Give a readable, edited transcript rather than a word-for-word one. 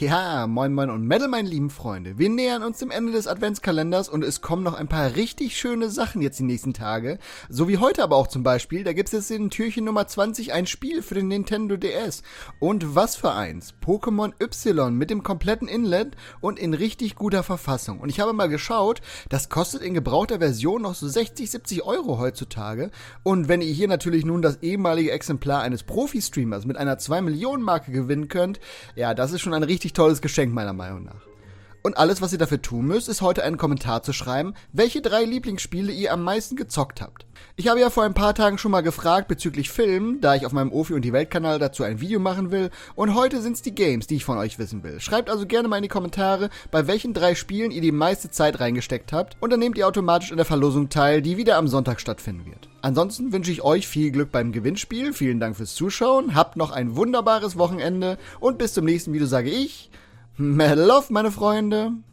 Ja, moin moin und Metal, meine lieben Freunde. Wir nähern uns dem Ende des Adventskalenders und es kommen noch ein paar richtig schöne Sachen jetzt die nächsten Tage. So wie heute aber auch zum Beispiel, da gibt's jetzt in Türchen Nummer 20 ein Spiel für den Nintendo DS. Und was für eins? Pokémon Y mit dem kompletten Inlet und in richtig guter Verfassung. Und ich habe mal geschaut, das kostet in gebrauchter Version noch so 60, 70 Euro heutzutage. Und wenn ihr hier natürlich nun das ehemalige Exemplar eines Profi-Streamers mit einer 2-Millionen-Marke gewinnen könnt, ja, das ist schon ein richtig tolles Geschenk meiner Meinung nach. Und alles, was ihr dafür tun müsst, ist heute einen Kommentar zu schreiben, welche 3 Lieblingsspiele ihr am meisten gezockt habt. Ich habe ja vor ein paar Tagen schon mal gefragt bezüglich Filmen, da ich auf meinem Ofi und die Welt-Kanal dazu ein Video machen will, und heute sind's die Games, die ich von euch wissen will. Schreibt also gerne mal in die Kommentare, bei welchen 3 Spielen ihr die meiste Zeit reingesteckt habt, und dann nehmt ihr automatisch in der Verlosung teil, die wieder am Sonntag stattfinden wird. Ansonsten wünsche ich euch viel Glück beim Gewinnspiel, vielen Dank fürs Zuschauen, habt noch ein wunderbares Wochenende und bis zum nächsten Video sage ich, Metal Love, meine Freunde!